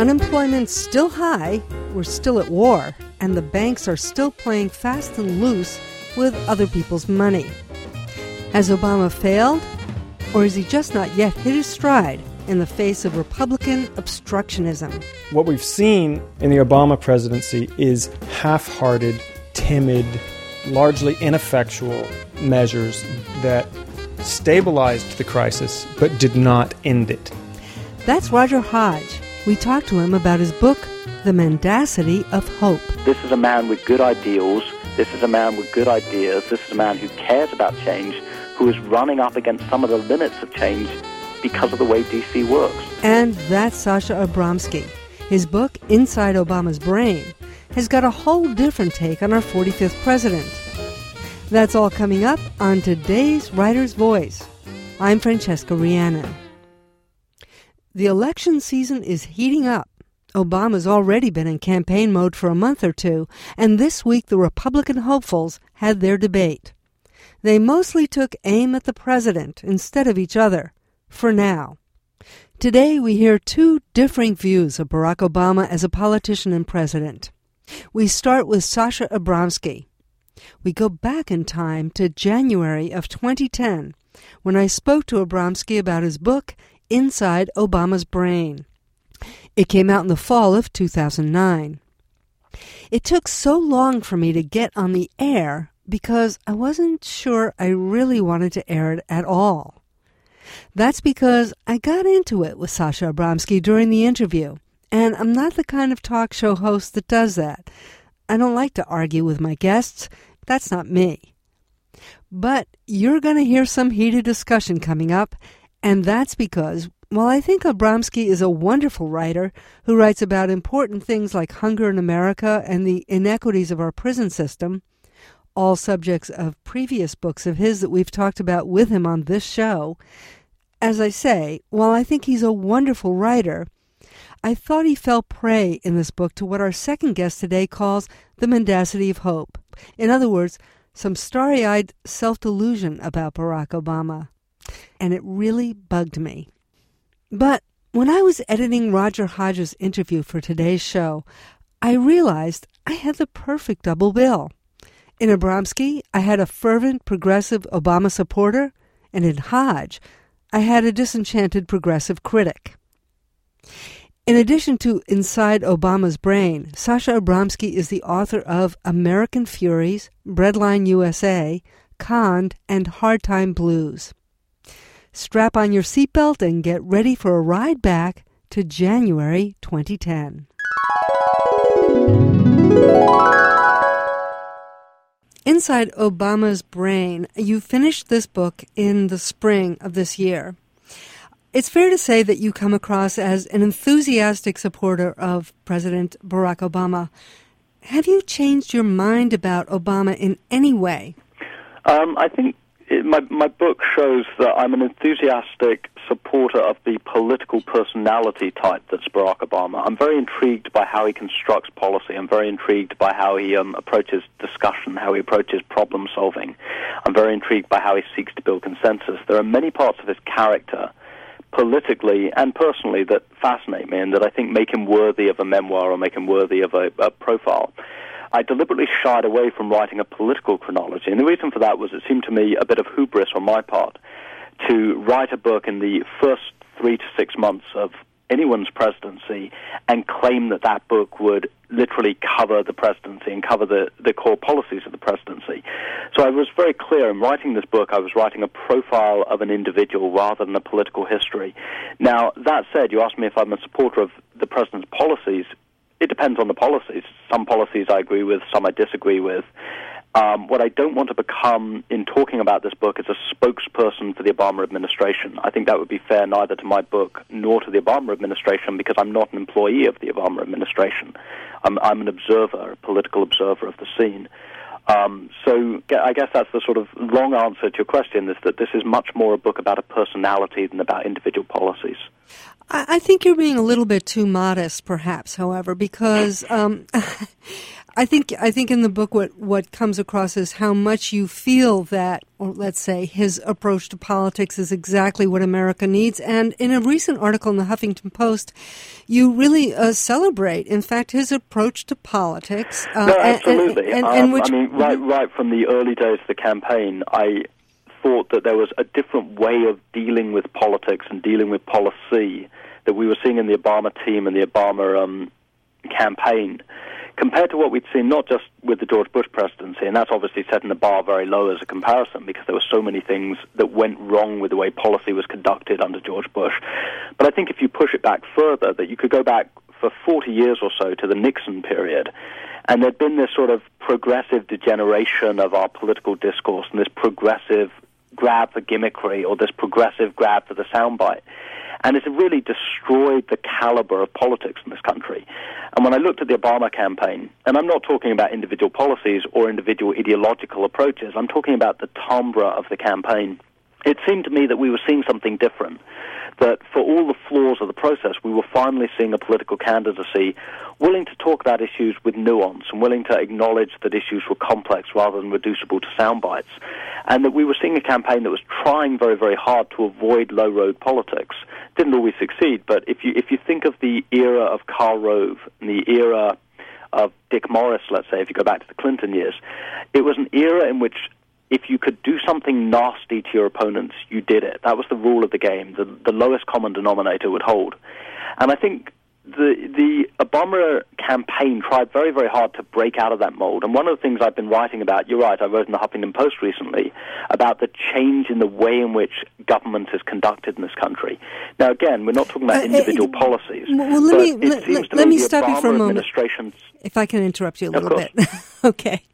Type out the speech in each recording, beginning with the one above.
Unemployment's still high, we're still at war, and the banks are still playing fast and loose with other people's money. Has Obama failed? Or has he just not yet hit his stride in the face of Republican obstructionism? What we've seen in the Obama presidency is half-hearted, timid, largely ineffectual measures that stabilized the crisis but did not end it. That's Roger Hodge. We talked to him about his book, The Mendacity of Hope. This is a man with good ideals. This is a man with good ideas. This is a man who cares about change, who is running up against some of the limits of change because of the way D.C. works. And that's Sasha Abramsky. His book, Inside Obama's Brain, has got a whole different take on our 45th president. That's all coming up on today's Writer's Voice. I'm Francesca Rhiannon. The election season is heating up. Obama's already been in campaign mode for a month or two, and this week the Republican hopefuls had their debate. They mostly took aim at the president instead of each other, for now. Today we hear two differing views of Barack Obama as a politician and president. We start with Sasha Abramsky. We go back in time to January of 2010, when I spoke to Abramsky about his book, Inside Obama's Brain. It came out in the fall of 2009. It took so long for me to get on the air because I wasn't sure I really wanted to air it at all. That's because I got into it with Sasha Abramsky during the interview, and I'm not the kind of talk show host that does that. I don't like to argue with my guests. That's not me. But you're going to hear some heated discussion coming up, and that's because, while I think Abramsky is a wonderful writer who writes about important things like hunger in America and the inequities of our prison system, all subjects of previous books of his that we've talked about with him on this show, as I say, while I think he's a wonderful writer, I thought he fell prey in this book to what our second guest today calls the mendacity of hope. In other words, some starry-eyed self-delusion about Barack Obama. And it really bugged me. But when I was editing Roger Hodge's interview for today's show, I realized I had the perfect double bill. In Abramsky, I had a fervent progressive Obama supporter, and in Hodge, I had a disenchanted progressive critic. In addition to Inside Obama's Brain, Sasha Abramsky is the author of American Furies, Breadline USA, Conned, and Hard Time Blues. Strap on your seatbelt and get ready for a ride back to January 2010. Inside Obama's Brain, you finished this book in the spring of this year. It's fair to say that you come across as an enthusiastic supporter of President Barack Obama. Have you changed your mind about Obama in any way? I think my book shows that I'm an enthusiastic supporter of the political personality type that's Barack Obama. I'm very intrigued by how he constructs policy. I'm very intrigued by how he approaches discussion, how he approaches problem solving. I'm very intrigued by how he seeks to build consensus. There are many parts of his character, politically and personally, that fascinate me and that I think make him worthy of a memoir or make him worthy of a profile. I deliberately shied away from writing a political chronology, and the reason for that was it seemed to me a bit of hubris on my part to write a book in the first 3 to 6 months of anyone's presidency and claim that that book would literally cover the presidency and cover the core policies of the presidency. So I was very clear in writing this book. I was writing a profile of an individual rather than a political history. Now, that said, you asked me if I'm a supporter of the president's policies. It depends on the policies. Some policies I agree with, some I disagree with. What I don't want to become in talking about this book is a spokesperson for the Obama administration. I think that would be fair neither to my book nor to the Obama administration because I'm not an employee of the Obama administration. I'm an observer, a political observer of the scene. So I guess that's the sort of long answer to your question, is that this is much more a book about a personality than about individual policies. I think you're being a little bit too modest, perhaps, however, because I think in the book what comes across is how much you feel that, or let's say, his approach to politics is exactly what America needs. And in a recent article in the Huffington Post, you really celebrate, in fact, his approach to politics. No, absolutely. Right from the early days of the campaign, I thought that there was a different way of dealing with politics and dealing with policy that we were seeing in the Obama team and the Obama campaign, compared to what we'd seen not just with the George Bush presidency, and that's obviously setting the bar very low as a comparison because there were so many things that went wrong with the way policy was conducted under George Bush. But I think if you push it back further, that you could go back for 40 years or so to the Nixon period, and there'd been this sort of progressive degeneration of our political discourse and this progressive grab for gimmickry or this progressive grab for the soundbite. And it's really destroyed the caliber of politics in this country. And when I looked at the Obama campaign, and I'm not talking about individual policies or individual ideological approaches, I'm talking about the timbre of the campaign, it seemed to me that we were seeing something different. That for all the flaws of the process, we were finally seeing a political candidacy willing to talk about issues with nuance and willing to acknowledge that issues were complex rather than reducible to sound bites. And that we were seeing a campaign that was trying very, very hard to avoid low-road politics. Didn't always succeed, but if you think of the era of Karl Rove and the era of Dick Morris, let's say, if you go back to the Clinton years, it was an era in which if you could do something nasty to your opponents, you did it. That was the rule of the game. The lowest common denominator would hold. And I think the Obama campaign tried very, very hard to break out of that mold. And one of the things I've been writing about, you're right, I wrote in the Huffington Post recently, about the change in the way in which government is conducted in this country. Now, again, we're not talking about individual policies. Well, let me stop you for a moment. If I can interrupt you a little bit. Okay.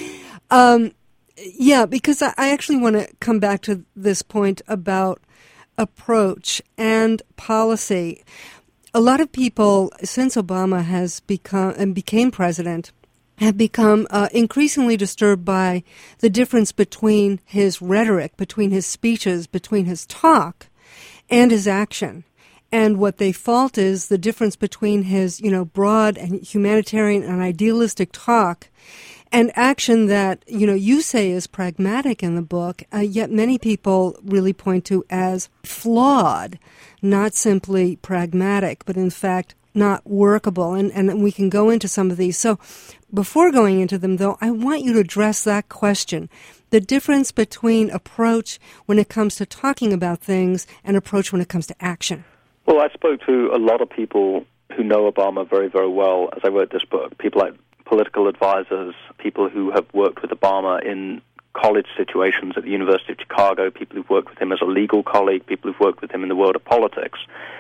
Yeah, because I actually want to come back to this point about approach and policy. A lot of people, since Obama has became president, have become increasingly disturbed by the difference between his rhetoric, between his speeches, between his talk, and his action. And what they fault is the difference between his, broad and humanitarian and idealistic talk and action that, you say is pragmatic in the book, yet many people really point to as flawed, not simply pragmatic, but in fact not workable. And we can go into some of these. So before going into them, though, I want you to address that question, the difference between approach when it comes to talking about things and approach when it comes to action. Well, I spoke to a lot of people who know Obama very, very well as I wrote this book, people like political advisors, people who have worked with Obama in college situations at the University of Chicago, people who've worked with him as a legal colleague, people who've worked with him in the world of politics.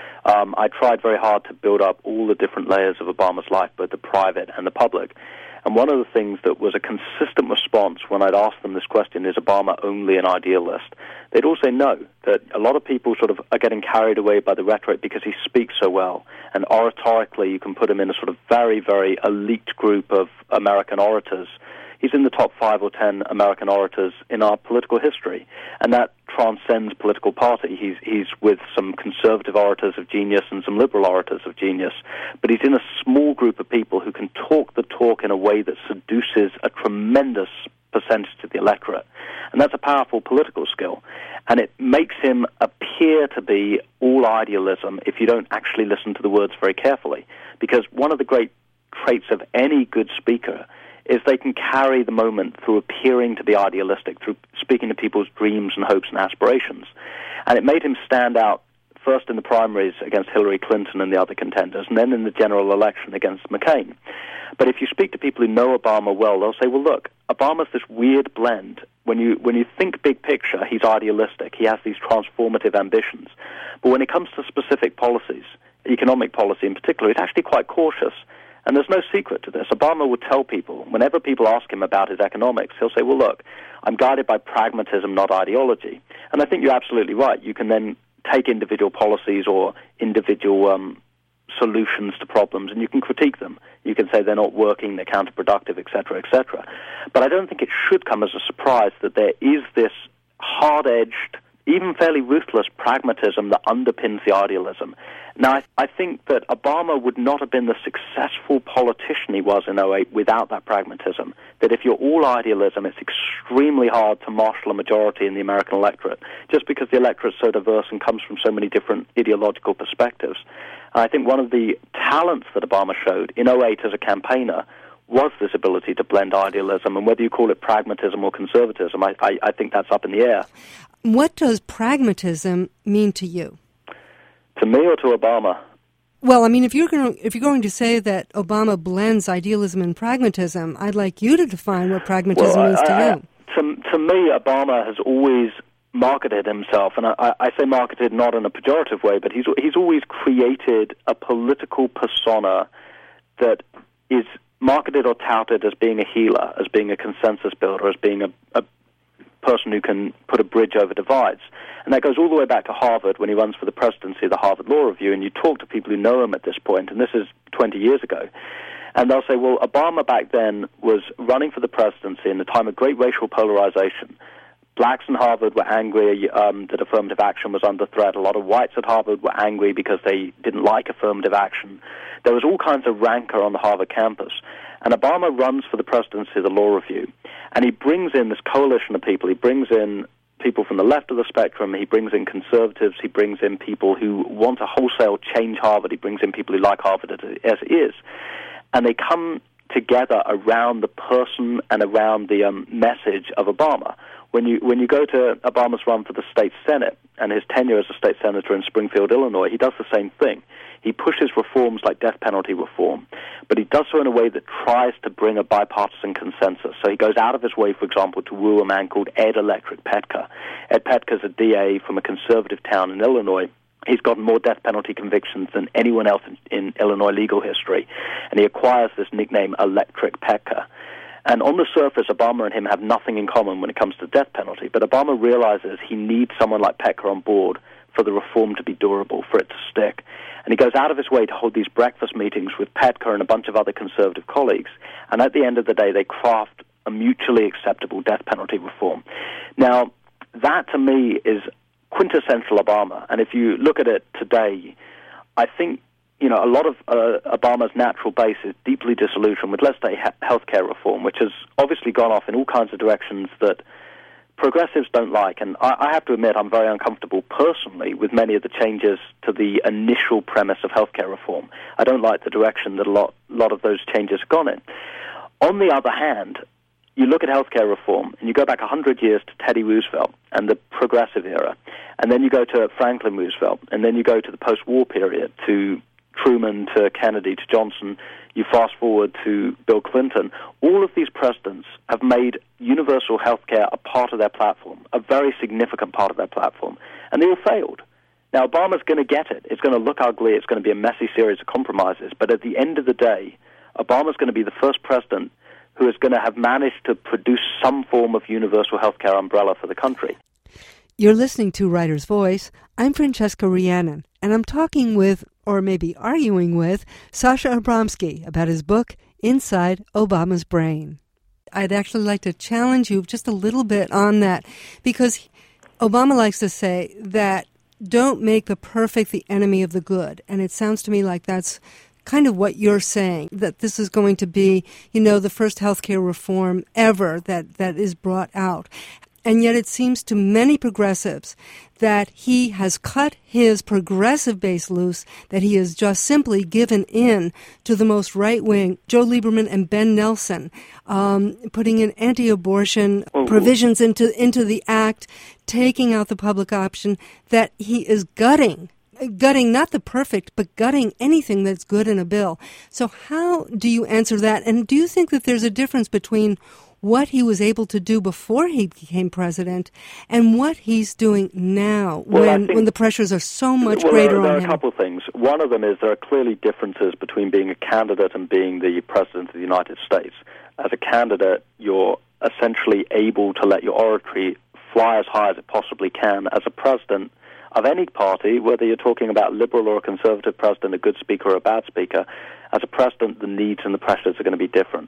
I tried very hard to build up all the different layers of Obama's life, both the private and the public. And one of the things that was a consistent response when I'd ask them this question, is Obama only an idealist? They'd all say no, that a lot of people sort of are getting carried away by the rhetoric because he speaks so well. And oratorically, you can put him in a sort of very, very elite group of American orators. He's in the top 5 or 10 American orators in our political history, and that transcends political party. He's with some conservative orators of genius and some liberal orators of genius, but he's in a small group of people who can talk the talk in a way that seduces a tremendous percentage of the electorate, and that's a powerful political skill, and it makes him appear to be all idealism if you don't actually listen to the words very carefully, because one of the great traits of any good speaker is they can carry the moment through appearing to be idealistic, through speaking to people's dreams and hopes and aspirations. And it made him stand out first in the primaries against Hillary Clinton and the other contenders, and then in the general election against McCain. But if you speak to people who know Obama well, they'll say, well, look, Obama's this weird blend. When you think big picture, he's idealistic. He has these transformative ambitions. But when it comes to specific policies, economic policy in particular, he's actually quite cautious. And there's no secret to this. Obama would tell people, whenever people ask him about his economics, he'll say, well, look, I'm guided by pragmatism, not ideology. And I think you're absolutely right. You can then take individual policies or individual solutions to problems, and you can critique them. You can say they're not working, they're counterproductive, et cetera, et cetera. But I don't think it should come as a surprise that there is this hard-edged, even fairly ruthless pragmatism that underpins the idealism. Now, I think that Obama would not have been the successful politician he was in 2008 without that pragmatism, that if you're all idealism, it's extremely hard to marshal a majority in the American electorate, just because the electorate's so diverse and comes from so many different ideological perspectives. I think one of the talents that Obama showed in 2008 as a campaigner was this ability to blend idealism, and whether you call it pragmatism or conservatism, I think that's up in the air. What does pragmatism mean to you? To me or to Obama? Well, I mean, if you're going to say that Obama blends idealism and pragmatism, I'd like you to define what pragmatism means to you. To me, Obama has always marketed himself, and I say marketed not in a pejorative way, but he's always created a political persona that is marketed or touted as being a healer, as being a consensus builder, as being a person who can put a bridge over divides. And that goes all the way back to Harvard when he runs for the presidency of the Harvard Law Review, and you talk to people who know him at this point, and this is 20 years ago, and they'll say, well, Obama back then was running for the presidency in a time of great racial polarization. Blacks in Harvard were angry that affirmative action was under threat. A lot of whites at Harvard were angry because they didn't like affirmative action. There was all kinds of rancor on the Harvard campus. And Obama runs for the presidency of the Law Review, and he brings in this coalition of people. He brings in people from the left of the spectrum. He brings in conservatives. He brings in people who want to wholesale change Harvard. He brings in people who like Harvard as it is. And they come together around the person and around the message of Obama. When you go to Obama's run for the state Senate and his tenure as a state senator in Springfield, Illinois, he does the same thing. He pushes reforms like death penalty reform, but he does so in a way that tries to bring a bipartisan consensus. So he goes out of his way, for example, to woo a man called Ed Electric Petka. Ed Petka's a DA from a conservative town in Illinois. He's gotten more death penalty convictions than anyone else in Illinois legal history, and he acquires this nickname Electric Petka. And on the surface, Obama and him have nothing in common when it comes to death penalty, but Obama realizes he needs someone like Petka on board for the reform to be durable, for it to stick. And he goes out of his way to hold these breakfast meetings with Petka and a bunch of other conservative colleagues, and at the end of the day, they craft a mutually acceptable death penalty reform. Now, that to me is quintessential Obama, and if you look at it today, I think a lot of Obama's natural base is deeply disillusioned with, let's say, healthcare reform, which has obviously gone off in all kinds of directions that progressives don't like. And I have to admit I'm very uncomfortable personally with many of the changes to the initial premise of healthcare reform. I don't like the direction that a lot of those changes have gone in. On the other hand, you look at healthcare reform, and you go back 100 years to Teddy Roosevelt and the progressive era, and then you go to Franklin Roosevelt, and then you go to the post-war period, to Truman, to Kennedy, to Johnson, you fast forward to Bill Clinton. All of these presidents have made universal health care a part of their platform, a very significant part of their platform, and they all failed. Now, Obama's going to get it. It's going to look ugly. It's going to be a messy series of compromises, but at the end of the day, Obama's going to be the first president who is going to have managed to produce some form of universal health care umbrella for the country. You're listening to Writer's Voice. I'm Francesca Rhiannon, and I'm talking with, or maybe arguing with, Sasha Abramsky about his book, Inside Obama's Brain. I'd actually like to challenge you just a little bit on that, because Obama likes to say that don't make the perfect the enemy of the good, and it sounds to me like that's kind of what you're saying, that this is going to be, the first healthcare reform ever that is brought out. And yet it seems to many progressives that he has cut his progressive base loose, that he has just simply given in to the most right-wing, Joe Lieberman and Ben Nelson, putting in anti-abortion provisions into the act, taking out the public option, that he is gutting not the perfect, but gutting anything that's good in a bill. So how do you answer that? And do you think that there's a difference between what he was able to do before he became president and what he's doing now when the pressures are so much greater on him? There are a couple of things. One of them is there are clearly differences between being a candidate and being the president of the United States. As a candidate, you're essentially able to let your oratory fly as high as it possibly can. As a president of any party, whether you're talking about liberal or a conservative president, a good speaker or a bad speaker, as a president, the needs and the pressures are going to be different.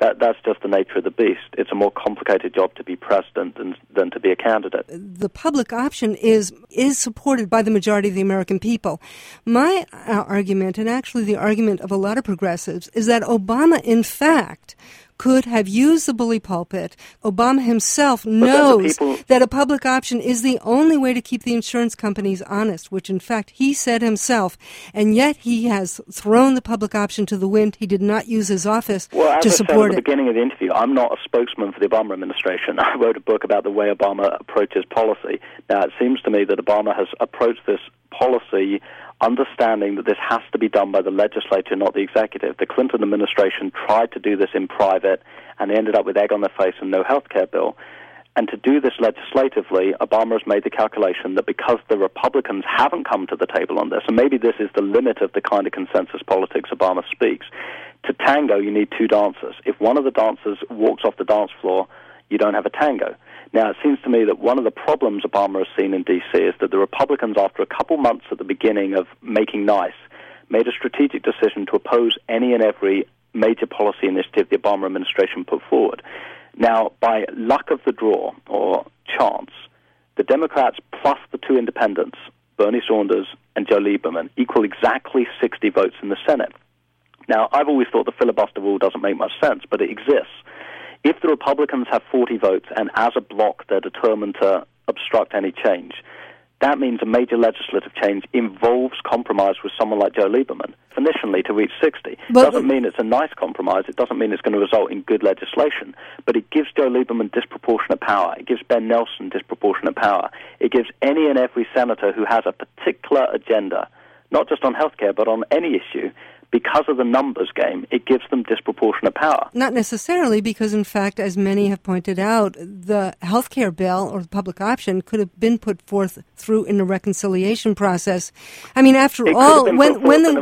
That's just the nature of the beast. It's a more complicated job to be president than to be a candidate. The public option is supported by the majority of the American people. My argument, and actually the argument of a lot of progressives, is that Obama, in fact, could have used the bully pulpit. Obama himself knows that a public option is the only way to keep the insurance companies honest, which in fact he said himself, and yet he has thrown the public option to the wind. He did not use his office to support it. Well, as I said at the beginning of the interview, I'm not a spokesman for the Obama administration. I wrote a book about the way Obama approaches policy. Now, it seems to me that Obama has approached this policy understanding that this has to be done by the legislature, not the executive. The Clinton administration tried to do this in private, and they ended up with egg on their face and no health care bill. And to do this legislatively, Obama has made the calculation that because the Republicans haven't come to the table on this, and maybe this is the limit of the kind of consensus politics Obama speaks, to tango you need two dancers. If one of the dancers walks off the dance floor, you don't have a tango. Now, it seems to me that one of the problems Obama has seen in D.C. is that the Republicans, after a couple months at the beginning of making nice, made a strategic decision to oppose any and every major policy initiative the Obama administration put forward. Now, by luck of the draw, or chance, the Democrats plus the two independents, Bernie Sanders and Joe Lieberman, equal exactly 60 votes in the Senate. Now, I've always thought the filibuster rule doesn't make much sense, but it exists. If the Republicans have 40 votes and as a bloc they're determined to obstruct any change, that means a major legislative change involves compromise with someone like Joe Lieberman, initially to reach 60. It doesn't mean it's a nice compromise. It doesn't mean it's going to result in good legislation. But it gives Joe Lieberman disproportionate power. It gives Ben Nelson disproportionate power. It gives any and every senator who has a particular agenda, not just on health care, but on any issue, because of the numbers game, it gives them disproportionate power. Not necessarily, because in fact, as many have pointed out, the health care bill or the public option could have been put forth through in the reconciliation process. I mean, after all, when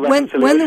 the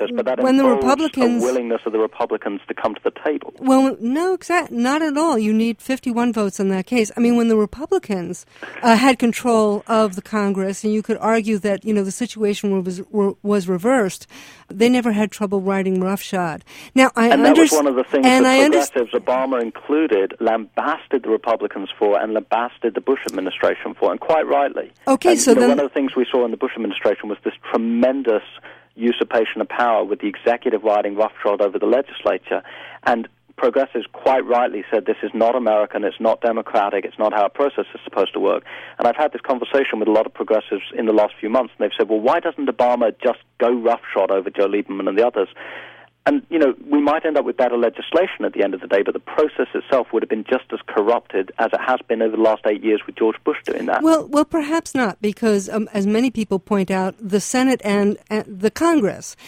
Republicans, a willingness of the Republicans to come to the table. Well, no, not at all. You need 51 votes in that case. I mean, when the Republicans had control of the Congress, and you could argue that the situation was reversed, they never had trouble riding roughshod. Now, that was one of the things that progressives, Obama included, lambasted the Republicans for and lambasted the Bush administration for, and quite rightly. Okay, and, so then one of the things we saw in the Bush administration was this tremendous usurpation of power with the executive riding roughshod over the legislature, and progressives quite rightly said this is not American, it's not democratic, it's not how a process is supposed to work. And I've had this conversation with a lot of progressives in the last few months, and they've said, well, why doesn't Obama just go roughshod over Joe Lieberman and the others? And, we might end up with better legislation at the end of the day, but the process itself would have been just as corrupted as it has been over the last 8 years with George Bush doing that. Well, perhaps not, because as many people point out, the Senate and the Congress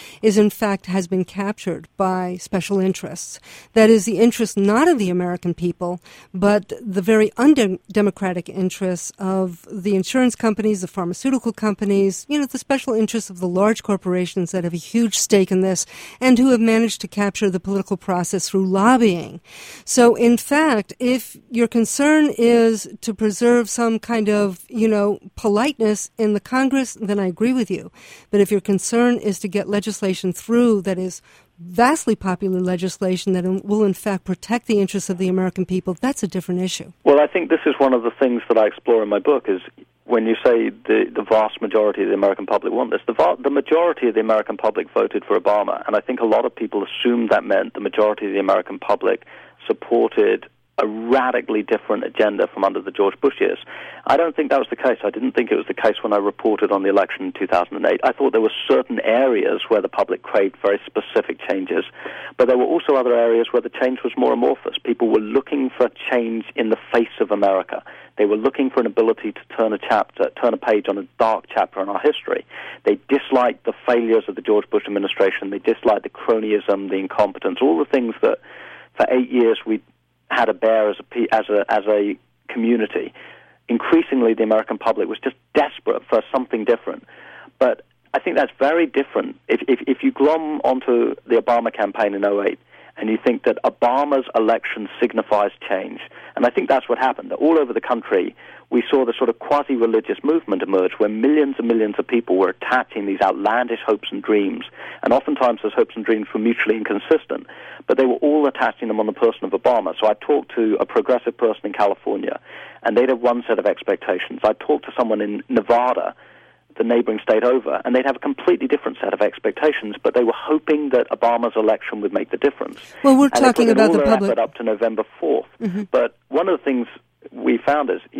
has been captured by special interests. That is, the interest not of the American people, but the very undemocratic interests of the insurance companies, the pharmaceutical companies, the special interests of the large corporations that have a huge stake in this and who have managed to capture the political process through lobbying. So, in fact, if your concern is to preserve some kind of, politeness in the Congress, then I agree with you. But if your concern is to get legislation through that is vastly popular legislation that will, in fact, protect the interests of the American people, that's a different issue. Well, I think this is one of the things that I explore in my book is when you say the vast majority of the American public want this, the majority of the American public voted for Obama, and I think a lot of people assumed that meant the majority of the American public supported a radically different agenda from under the George Bush years. I don't think that was the case. I didn't think it was the case when I reported on the election in 2008. I thought there were certain areas where the public craved very specific changes, but there were also other areas where the change was more amorphous. People were looking for change in the face of America. They were looking for an ability to turn a page on a dark chapter in our history. They disliked the failures of the George Bush administration. They disliked the cronyism, the incompetence, all the things that for 8 years we had to bear as a community. Increasingly, the American public was just desperate for something different. But I think that's very different. If you glom onto the Obama campaign in 2008 and you think that Obama's election signifies change. And I think that's what happened. All over the country, we saw the sort of quasi-religious movement emerge where millions and millions of people were attaching these outlandish hopes and dreams, and oftentimes those hopes and dreams were mutually inconsistent, but they were all attaching them on the person of Obama. So I talked to a progressive person in California, and they'd have one set of expectations. I talked to someone in Nevada, the neighboring state over, and they'd have a completely different set of expectations, but they were hoping that Obama's election would make the difference. Well, we're talking about the public effort up to November 4th. Mm-hmm. But one of the things we found is,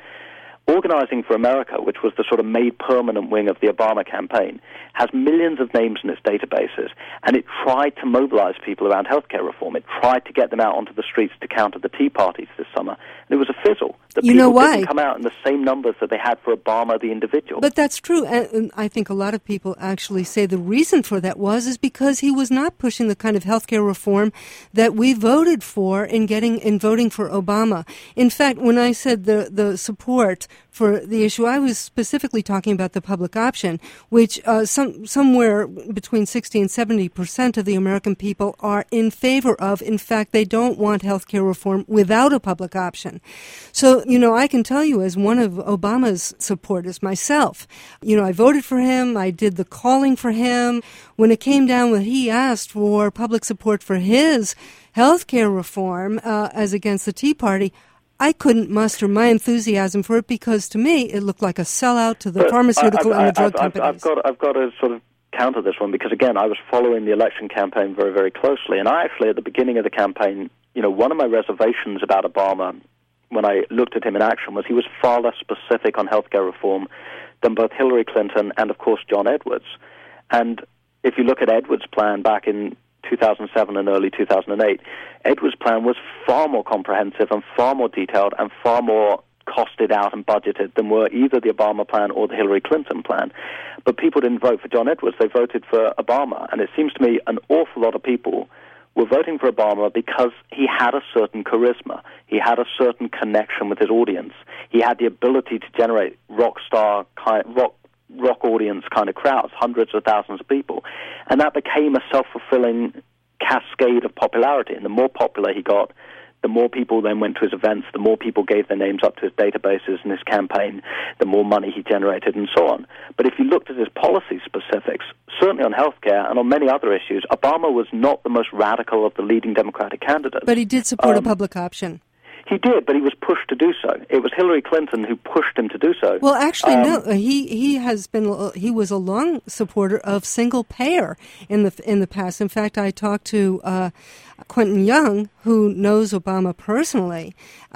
Organizing for America, which was the sort of made permanent wing of the Obama campaign, has millions of names in its databases, and it tried to mobilize people around healthcare reform. It tried to get them out onto the streets to counter the Tea Parties this summer, and it was a fizzle. The people didn't come out in the same numbers that they had for Obama, the individual. But that's true, and I think a lot of people actually say the reason for that is because he was not pushing the kind of healthcare reform that we voted for in voting for Obama. In fact, when I said the support for the issue, I was specifically talking about the public option, which somewhere between 60 and 70% of the American people are in favor of. In fact, they don't want health care reform without a public option. So, I can tell you as one of Obama's supporters myself, I voted for him, I did the calling for him. When it came down when he asked for public support for his health care reform as against the Tea Party, I couldn't muster my enthusiasm for it because, to me, it looked like a sellout to the pharmaceutical and the drug companies. I've got to sort of counter this one because, again, I was following the election campaign very, very closely. And I actually, at the beginning of the campaign, one of my reservations about Obama when I looked at him in action was he was far less specific on healthcare reform than both Hillary Clinton and, of course, John Edwards. And if you look at Edwards' plan back in 2007 and early 2008, Edwards' plan was far more comprehensive and far more detailed and far more costed out and budgeted than were either the Obama plan or the Hillary Clinton plan. But people didn't vote for John Edwards, they voted for Obama. And it seems to me an awful lot of people were voting for Obama because he had a certain charisma. He had a certain connection with his audience. He had the ability to generate rock audience kind of crowds, hundreds of thousands of people. And that became a self-fulfilling cascade of popularity. And the more popular he got, the more people then went to his events, the more people gave their names up to his databases and his campaign, the more money he generated and so on. But if you looked at his policy specifics, certainly on healthcare and on many other issues, Obama was not the most radical of the leading Democratic candidates. But he did support a public option. He did, but he was pushed to do so. It was Hillary Clinton who pushed him to do so. Well, actually, no. He was a long supporter of single payer in the past. In fact, I talked to Quentin Young, who knows Obama personally,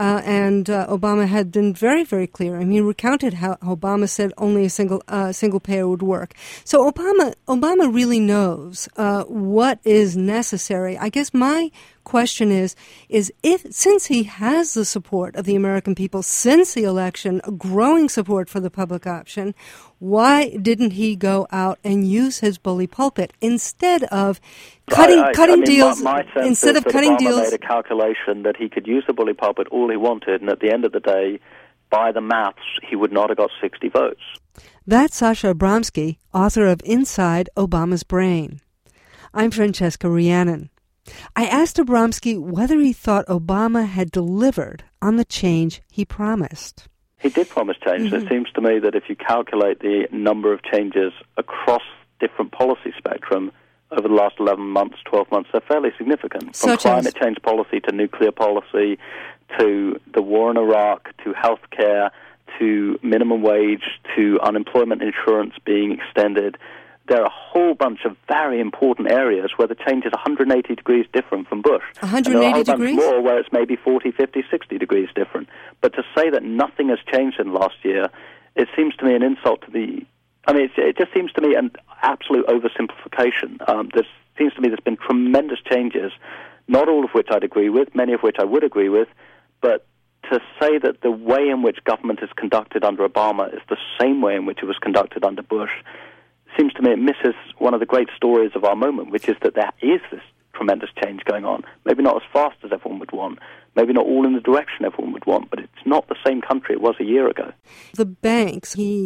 and Obama had been very, very clear. I mean, he recounted how Obama said only a single payer would work. So Obama really knows what is necessary. I guess my question is if, since he has the support of the American people since the election, a growing support for the public option, why didn't he go out and use his bully pulpit instead of cutting deals? My sense is that Obama made a calculation that he could use the bully pulpit all he wanted, and at the end of the day, by the maths, he would not have got 60 votes. That's Sasha Abramsky, author of Inside Obama's Brain. I'm Francesca Rhiannon. I asked Abramsky whether he thought Obama had delivered on the change he promised. He did promise change. Mm-hmm. It seems to me that if you calculate the number of changes across different policy spectrum over the last 11 months, 12 months, they're fairly significant. From climate change policy to nuclear policy to the war in Iraq to health care to minimum wage to unemployment insurance being extended. There are a whole bunch of very important areas where the change is 180 degrees different from Bush. 180 degrees? And there are a whole bunch more where it's maybe 40, 50, 60 degrees different. But to say that nothing has changed in the last year, it seems to me an insult to the... I mean, it just seems to me an absolute oversimplification. There seems to me there's been tremendous changes, not all of which I'd agree with, many of which I would agree with, but to say that the way in which government is conducted under Obama is the same way in which it was conducted under Bush seems to me it misses one of the great stories of our moment, which is that there is this tremendous change going on. Maybe not as fast as everyone would want, maybe not all in the direction everyone would want, but it's not the same country it was a year ago. The banks, he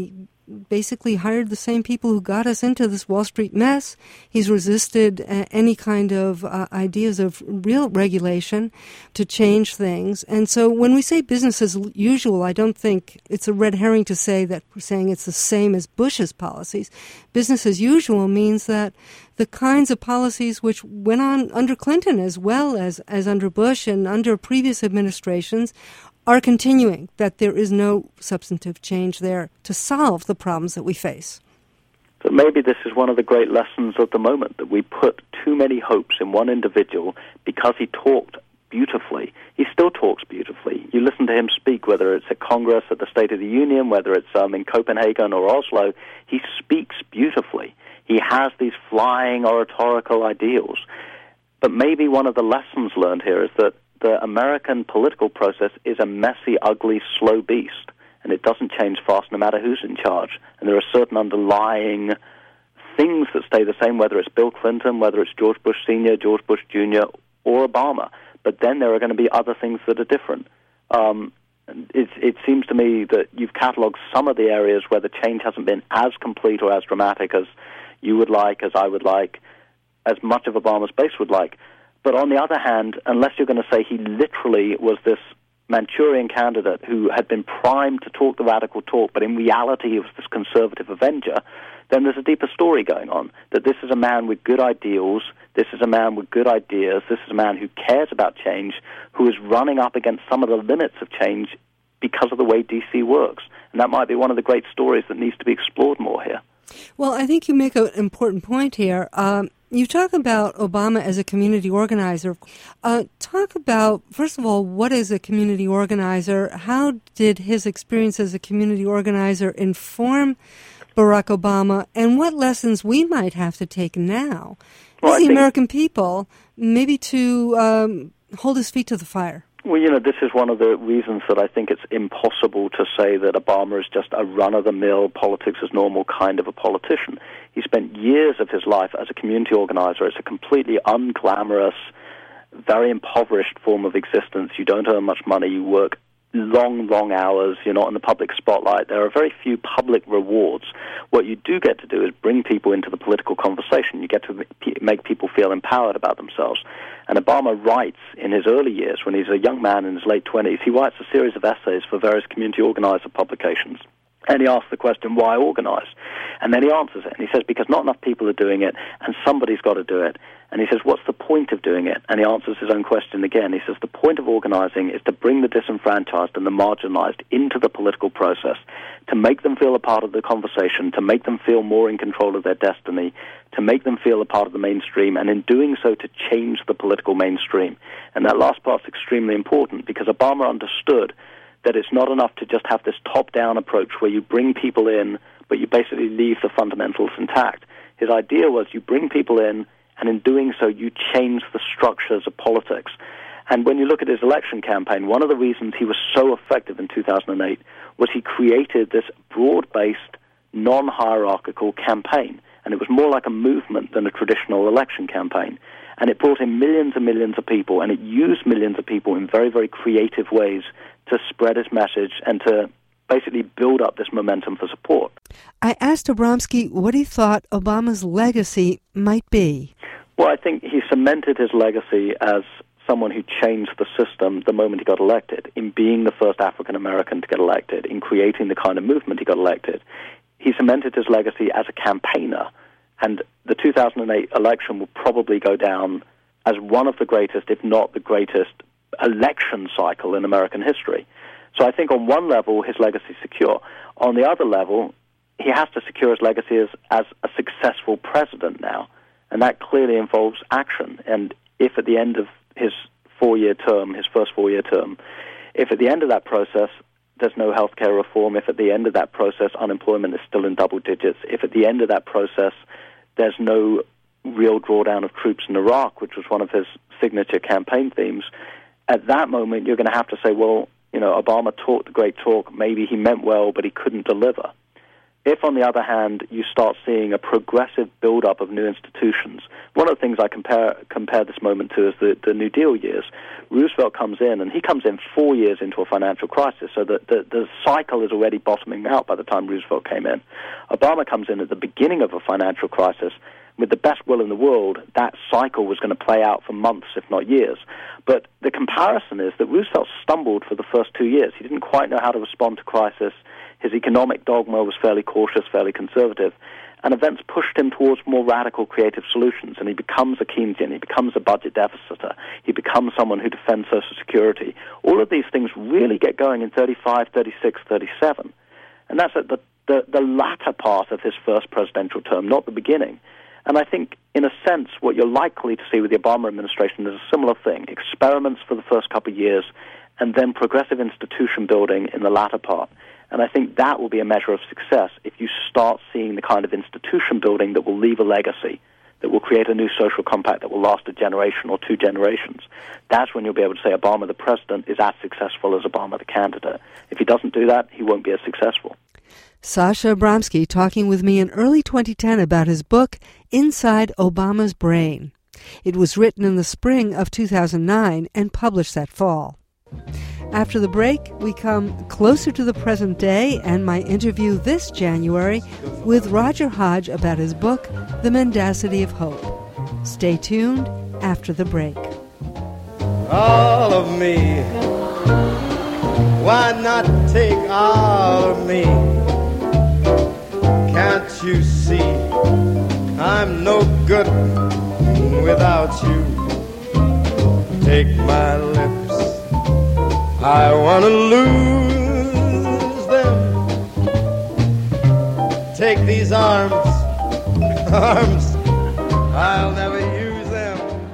basically hired the same people who got us into this Wall Street mess. He's resisted any kind of ideas of real regulation to change things. And so when we say business as usual, I don't think it's a red herring to say that we're saying it's the same as Bush's policies. Business as usual means that the kinds of policies which went on under Clinton as well as under Bush and under previous administrations are continuing, that there is no substantive change there to solve the problems that we face. So maybe this is one of the great lessons of the moment, that we put too many hopes in one individual because he talked beautifully. He still talks beautifully. You listen to him speak, whether it's at Congress, at the State of the Union, whether it's in Copenhagen or Oslo, he speaks beautifully. He has these flying oratorical ideals. But maybe one of the lessons learned here is that the American political process is a messy, ugly, slow beast, and it doesn't change fast no matter who's in charge. And there are certain underlying things that stay the same, whether it's Bill Clinton, whether it's George Bush Sr., George Bush Jr., or Obama. But then there are going to be other things that are different. It seems to me that you've catalogued some of the areas where the change hasn't been as complete or as dramatic as you would like, as I would like, as much of Obama's base would like. But on the other hand, unless you're going to say he literally was this Manchurian candidate who had been primed to talk the radical talk, but in reality he was this conservative avenger, then there's a deeper story going on, that this is a man with good ideals, this is a man with good ideas, this is a man who cares about change, who is running up against some of the limits of change because of the way D.C. works. And that might be one of the great stories that needs to be explored more here. Well, I think you make an important point here. You talk about Obama as a community organizer. Talk about, first of all, what is a community organizer? How did his experience as a community organizer inform Barack Obama, and what lessons we might have to take now as the American people, maybe to hold his feet to the fire? Well, this is one of the reasons that I think it's impossible to say that Obama is just a run-of-the-mill, politics as normal kind of a politician. He spent years of his life as a community organizer. It's a completely unglamorous, very impoverished form of existence. You don't earn much money. You work long, long hours. You're not in the public spotlight. There are very few public rewards. What you do get to do is bring people into the political conversation. You get to make people feel empowered about themselves. And Obama writes in his early years, when he's a young man in his late 20s, he writes a series of essays for various community organizer publications. And he asks the question, why organize? And then he answers it. And he says, because not enough people are doing it, and somebody's got to do it. And he says, what's the point of doing it? And he answers his own question again. He says, the point of organizing is to bring the disenfranchised and the marginalized into the political process, to make them feel a part of the conversation, to make them feel more in control of their destiny, to make them feel a part of the mainstream, and in doing so to change the political mainstream. And that last part's extremely important, because Obama understood that it's not enough to just have this top-down approach where you bring people in, but you basically leave the fundamentals intact. His idea was you bring people in, and in doing so, you change the structures of politics. And when you look at his election campaign, one of the reasons he was so effective in 2008 was he created this broad-based, non-hierarchical campaign. And it was more like a movement than a traditional election campaign. And it brought in millions and millions of people, and it used millions of people in very, very creative ways to spread his message and to basically build up this momentum for support. I asked Abramsky what he thought Obama's legacy might be. Well, I think he cemented his legacy as someone who changed the system the moment he got elected, in being the first African-American to get elected, in creating the kind of movement he got elected. He cemented his legacy as a campaigner, and the 2008 election will probably go down as one of the greatest, if not the greatest, election cycle in American history. So I think on one level, his legacy is secure. On the other level, he has to secure his legacy as a successful president now, and that clearly involves action. And if at the end of his first four-year term, if at the end of that process there's no health care reform, if at the end of that process unemployment is still in double digits, if at the end of that process there's no real drawdown of troops in Iraq, which was one of his signature campaign themes, at that moment you're going to have to say, well, Obama talked the great talk, maybe he meant well, but he couldn't deliver. If, on the other hand, you start seeing a progressive build-up of new institutions, one of the things I compare this moment to is the New Deal years. Roosevelt comes in, and he comes in 4 years into a financial crisis, so the cycle is already bottoming out by the time Roosevelt came in. Obama comes in at the beginning of a financial crisis. With the best will in the world, that cycle was going to play out for months, if not years. But the comparison is that Roosevelt stumbled for the first 2 years. He didn't quite know how to respond to crisis. His economic dogma was fairly cautious, fairly conservative, and events pushed him towards more radical creative solutions, and he becomes a Keynesian, he becomes a budget deficiter, he becomes someone who defends Social Security. All of these things really get going in 35, 36, 37, and that's at the latter part of his first presidential term, not the beginning. And I think, in a sense, what you're likely to see with the Obama administration is a similar thing, experiments for the first couple of years, and then progressive institution building in the latter part. And I think that will be a measure of success if you start seeing the kind of institution building that will leave a legacy, that will create a new social compact that will last a generation or 2 generations. That's when you'll be able to say Obama the president is as successful as Obama the candidate. If he doesn't do that, he won't be as successful. Sasha Abramsky talking with me in early 2010 about his book, Inside Obama's Brain. It was written in the spring of 2009 and published that fall. After the break, we come closer to the present day and my interview this January with Roger Hodge about his book, The Mendacity of Hope. Stay tuned after the break. All of me, why not take all of me? Can't you see I'm no good without you? Take my lips, I want to lose them. Take these arms, I'll never use them.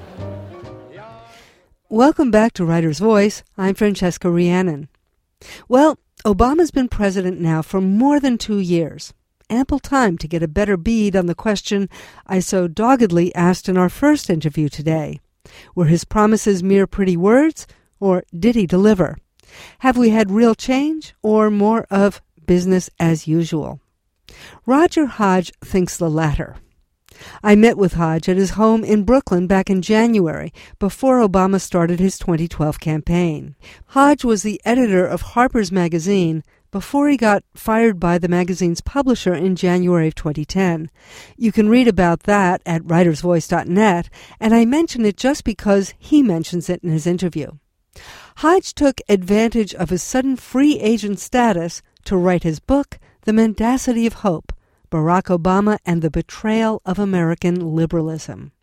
Welcome back to Writer's Voice. I'm Francesca Rhiannon. Well, Obama's been president now for more than 2 years. Ample time to get a better bead on the question I so doggedly asked in our first interview today. Were his promises mere pretty words, or did he deliver? Have we had real change, or more of business as usual? Roger Hodge thinks the latter. I met with Hodge at his home in Brooklyn back in January, before Obama started his 2012 campaign. Hodge was the editor of Harper's Magazine before he got fired by the magazine's publisher in January of 2010. You can read about that at writersvoice.net, and I mention it just because he mentions it in his interview. Hodge took advantage of his sudden free agent status to write his book, The Mendacity of Hope, Barack Obama and the Betrayal of American Liberalism.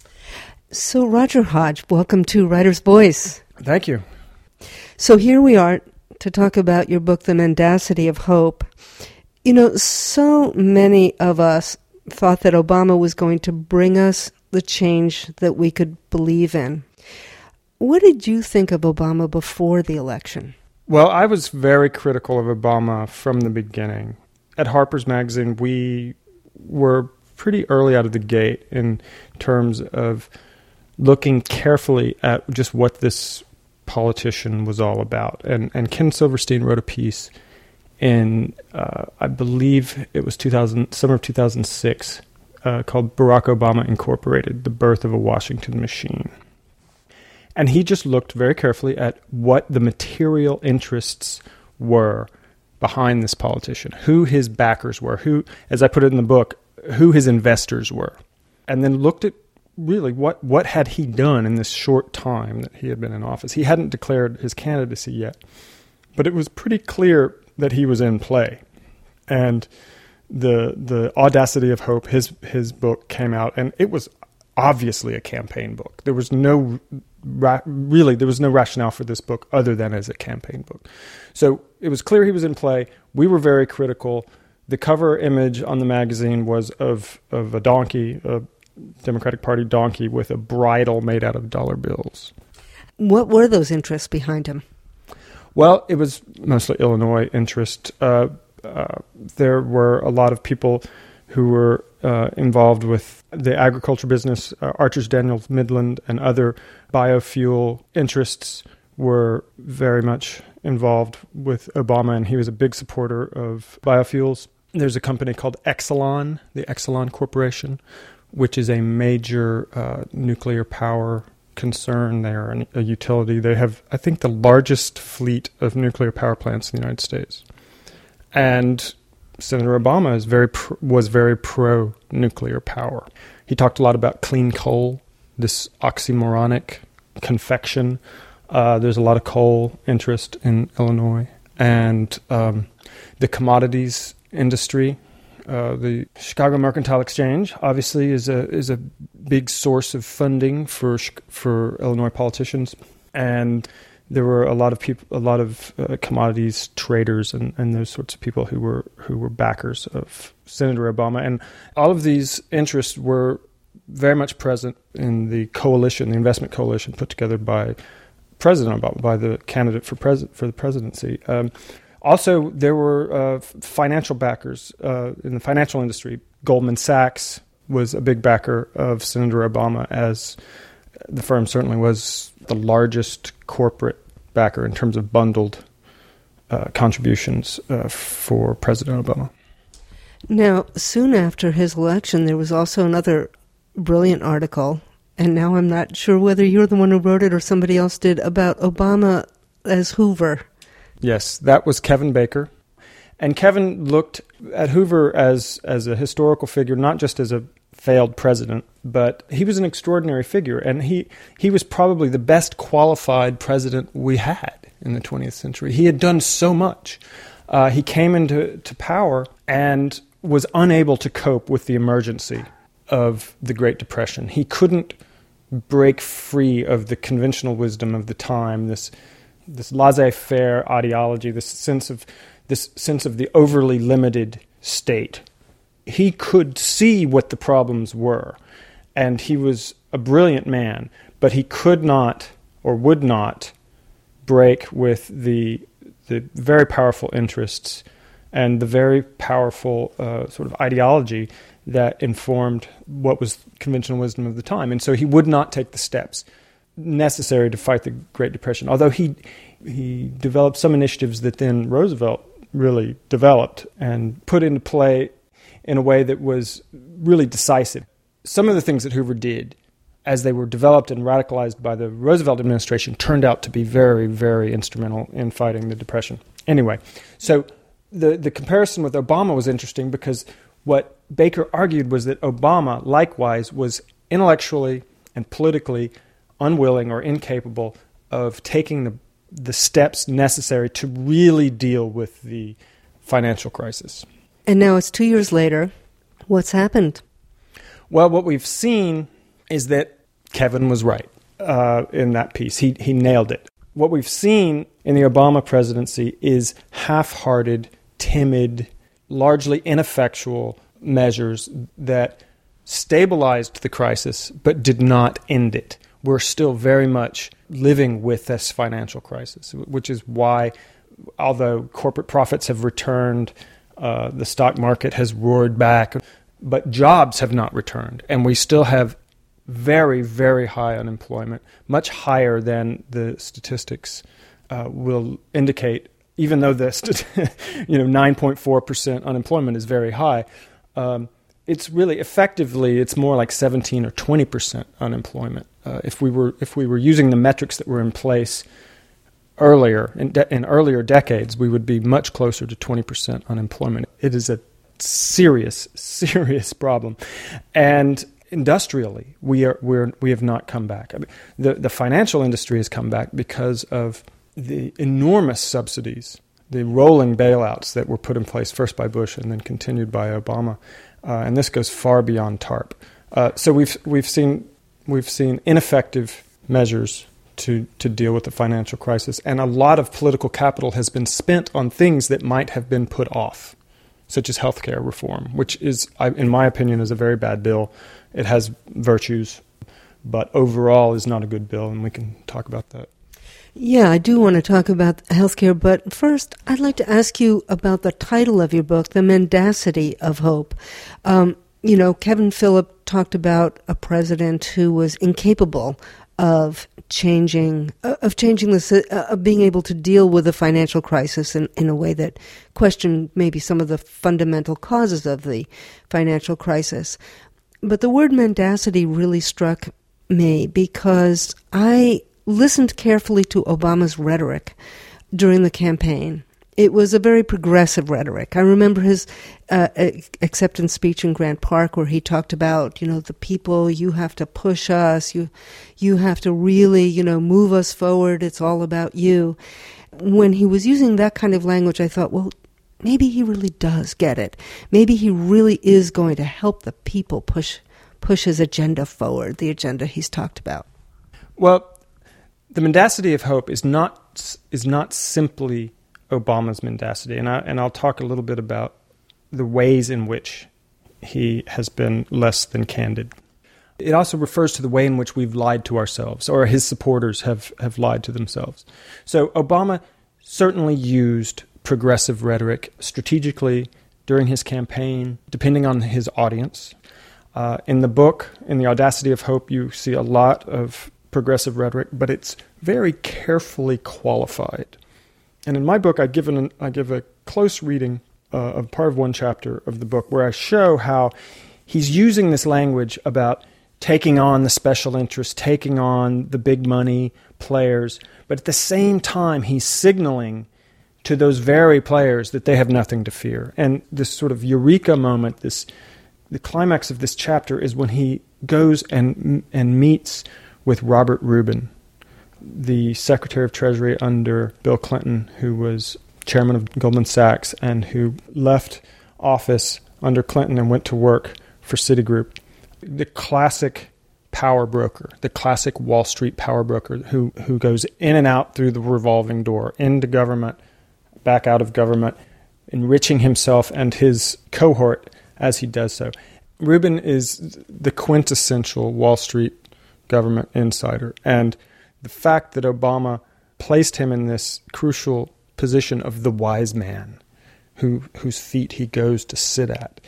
So, Roger Hodge, welcome to Writer's Voice. Thank you. So here we are to talk about your book, The Mendacity of Hope. You know, so many of us thought that Obama was going to bring us the change that we could believe in. What did you think of Obama before the election? Well, I was very critical of Obama from the beginning. At Harper's Magazine, we were pretty early out of the gate in terms of looking carefully at just what this politician was all about. And Ken Silverstein wrote a piece in, I believe it was summer of 2006, called Barack Obama Incorporated, The Birth of a Washington Machine. And he just looked very carefully at what the material interests were behind this politician, who his backers were, who, as I put it in the book, who his investors were, and then looked at really what had he done in this short time that he had been in office. He hadn't declared his candidacy yet, but it was pretty clear that he was in play. And the Audacity of Hope, his book came out, and it was obviously a campaign book. There was no rationale for this book other than as a campaign book. So it was clear he was in play. We were very critical. The cover image on the magazine was of a donkey, a Democratic Party donkey with a bridle made out of dollar bills. What were those interests behind him? Well, it was mostly Illinois interest. There were a lot of people who were involved with the agriculture business. Archer's Daniels Midland and other biofuel interests were very much involved with Obama, and he was a big supporter of biofuels. There's a company called Exelon, the Exelon Corporation, which is a major nuclear power concern. They're a utility. They have, I think, the largest fleet of nuclear power plants in the United States. And Senator Obama was very pro-nuclear power. He talked a lot about clean coal, this oxymoronic confection. There's a lot of coal interest in Illinois. And the commodities industry, the Chicago Mercantile Exchange, obviously is a big source of funding for Illinois politicians. And there were a lot of commodities traders and those sorts of people who were backers of Senator Obama, and all of these interests were very much present in the coalition, the investment coalition put together by President Obama, by the candidate for the presidency. Also, there were financial backers in the financial industry. Goldman Sachs was a big backer of Senator Obama, as the firm certainly was the largest corporate backer in terms of bundled contributions for President Obama. Now, soon after his election, there was also another brilliant article, and now I'm not sure whether you're the one who wrote it or somebody else did, about Obama as Hoover. Yes, that was Kevin Baker. And Kevin looked at Hoover as a historical figure, not just as a failed president, but he was an extraordinary figure, and he was probably the best qualified president we had in the 20th century. He had done so much. He came into power and was unable to cope with the emergency of the Great Depression. He couldn't break free of the conventional wisdom of the time, this laissez-faire ideology, this sense of the overly limited state. He could see what the problems were, and he was a brilliant man, but he could not or would not break with the very powerful interests and the very powerful sort of ideology that informed what was conventional wisdom of the time. And so he would not take the steps necessary to fight the Great Depression, although he developed some initiatives that then Roosevelt really developed and put into play in a way that was really decisive. Some of the things that Hoover did, as they were developed and radicalized by the Roosevelt administration, turned out to be very, very instrumental in fighting the Depression. Anyway, so the comparison with Obama was interesting because what Baker argued was that Obama, likewise, was intellectually and politically unwilling or incapable of taking the steps necessary to really deal with the financial crisis. And now it's 2 years later. What's happened? Well, what we've seen is that Kevin was right in that piece. He nailed it. What we've seen in the Obama presidency is half-hearted, timid, largely ineffectual measures that stabilized the crisis but did not end it. We're still very much living with this financial crisis, which is why, although corporate profits have returned, the stock market has roared back, but jobs have not returned, and we still have very, very high unemployment, much higher than the statistics will indicate. Even though the 9.4% unemployment is very high, it's really effectively it's more like 17 or 20% unemployment. If we were using the metrics that were in place earlier in earlier decades, we would be much closer to 20% unemployment. It is a serious, serious problem, and industrially, we have not come back. I mean, the financial industry has come back because of the enormous subsidies, the rolling bailouts that were put in place first by Bush and then continued by Obama, and this goes far beyond TARP. So we've seen ineffective measures to deal with the financial crisis, and a lot of political capital has been spent on things that might have been put off, such as healthcare reform, which is, in my opinion, is a very bad bill. It has virtues, but overall is not a good bill, and we can talk about that. Yeah, I do want to talk about healthcare, but first I'd like to ask you about the title of your book, The Mendacity of Hope. Kevin Phillip talked about a president who was incapable of changing this, of being able to deal with the financial crisis in a way that questioned maybe some of the fundamental causes of the financial crisis. But the word mendacity really struck me because I listened carefully to Obama's rhetoric during the campaign. It was a very progressive rhetoric. I remember his acceptance speech in Grant Park where he talked about, the people, you have to push us, you have to really, move us forward, it's all about you. When he was using that kind of language, I thought, well, maybe he really does get it. Maybe he really is going to help the people push his agenda forward, the agenda he's talked about. Well, the mendacity of hope is not simply Obama's mendacity, and I'll talk a little bit about the ways in which he has been less than candid. It also refers to the way in which we've lied to ourselves, or his supporters have lied to themselves. So Obama certainly used progressive rhetoric strategically during his campaign, depending on his audience. In the book, in The Audacity of Hope, you see a lot of progressive rhetoric, but it's very carefully qualified. And in my book, I give a close reading of part of one chapter of the book where I show how he's using this language about taking on the special interests, taking on the big money players, but at the same time, he's signaling to those very players that they have nothing to fear. And this sort of eureka moment, the climax of this chapter is when he goes and meets with Robert Rubin, the Secretary of Treasury under Bill Clinton, who was chairman of Goldman Sachs and who left office under Clinton and went to work for Citigroup. The classic power broker, the classic Wall Street power broker who goes in and out through the revolving door, into government, back out of government, enriching himself and his cohort as he does so. Rubin is the quintessential Wall Street government insider. And the fact that Obama placed him in this crucial position of the wise man whose feet he goes to sit at,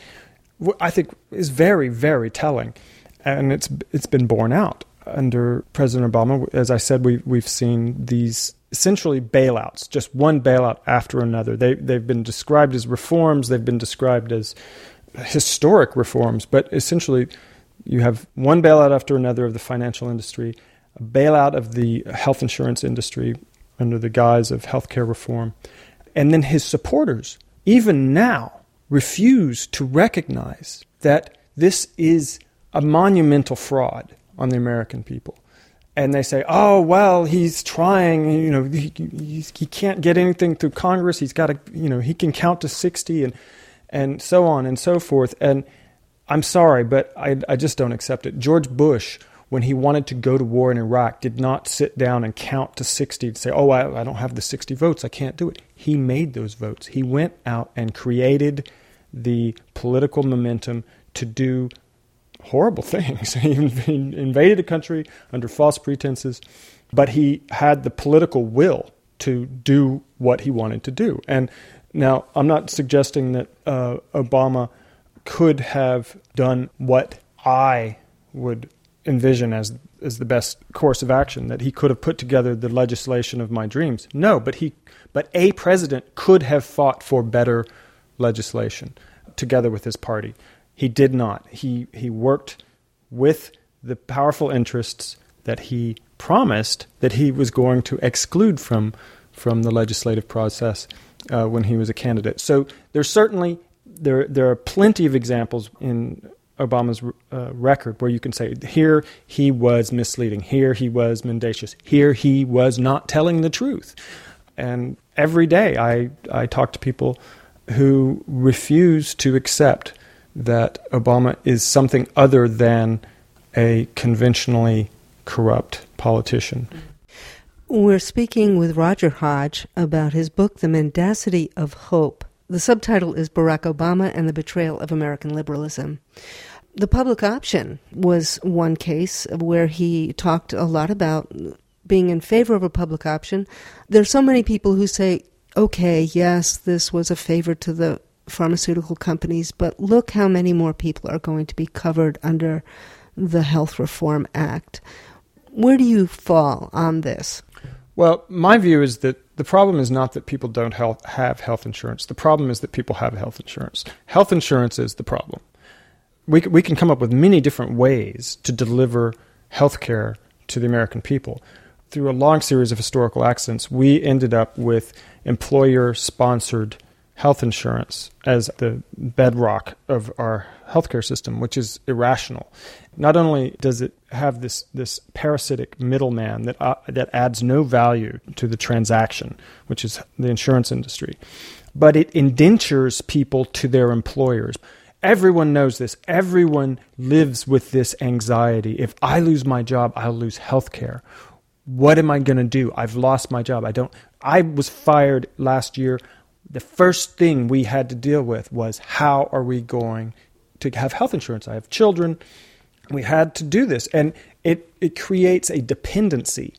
I think is very, very telling. And it's been borne out under President Obama. As I said, we've seen these essentially bailouts, just one bailout after another. They've been described as reforms. They've been described as historic reforms. But essentially, you have one bailout after another of the financial industry, a bailout of the health insurance industry under the guise of healthcare reform. And then his supporters, even now, refuse to recognize that this is a monumental fraud on the American people. And they say, oh, well, he's trying, he can't get anything through Congress. He's got to, he can count to 60 and so on and so forth. And I'm sorry, but I just don't accept it. George Bush, when he wanted to go to war in Iraq, did not sit down and count to 60 to say, oh, I don't have the 60 votes, I can't do it. He made those votes. He went out and created the political momentum to do horrible things. He invaded a country under false pretenses, but he had the political will to do what he wanted to do. And now, I'm not suggesting that Obama could have done what I would envision as the best course of action, that he could have put together the legislation of my dreams. No, but a president could have fought for better legislation together with his party. He did not. He worked with the powerful interests that he promised that he was going to exclude from the legislative process when he was a candidate. So there's certainly there are plenty of examples in Obama's record where you can say, here he was misleading, here he was mendacious, here he was not telling the truth. And every day I talk to people who refuse to accept that Obama is something other than a conventionally corrupt politician. We're speaking with Roger Hodge about his book, The Mendacity of Hope. The subtitle is Barack Obama and the Betrayal of American Liberalism. The public option was one case where he talked a lot about being in favor of a public option. There are so many people who say, okay, yes, this was a favor to the pharmaceutical companies, but look how many more people are going to be covered under the Health Reform Act. Where do you fall on this? Well, my view is that the problem is not that people don't have health insurance. The problem is that people have health insurance. Health insurance is the problem. We can come up with many different ways to deliver health care to the American people. Through a long series of historical accidents, we ended up with employer-sponsored health insurance as the bedrock of our healthcare system, which is irrational. Not only does it have this parasitic middleman that adds no value to the transaction, which is the insurance industry, but it indentures people to their employers. Everyone knows this. Everyone lives with this anxiety. If I lose my job, I'll lose health care. What am I going to do? I've lost my job. I was fired last year. The first thing we had to deal with was, how are we going to have health insurance? I have children. We had to do this. And it creates a dependency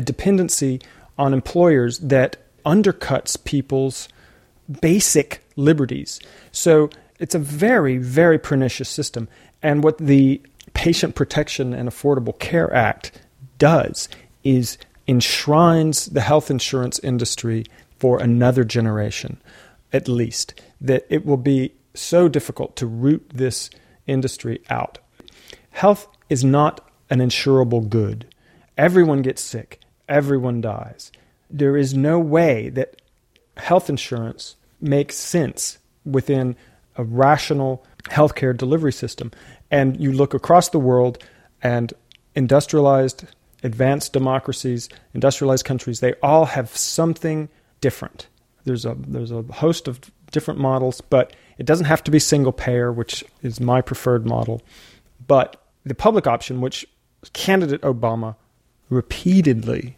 on employers that undercuts people's basic liberties. So it's a very, very pernicious system. And what the Patient Protection and Affordable Care Act does is enshrines the health insurance industry for another generation, at least, that it will be so difficult to root this industry out. Health is not an insurable good. Everyone gets sick. Everyone dies. There is no way that health insurance makes sense within a rational healthcare delivery system. And you look across the world, and industrialized, advanced democracies, industrialized countries, they all have something different. There's a host of different models, but it doesn't have to be single payer, which is my preferred model. But the public option, which candidate Obama repeatedly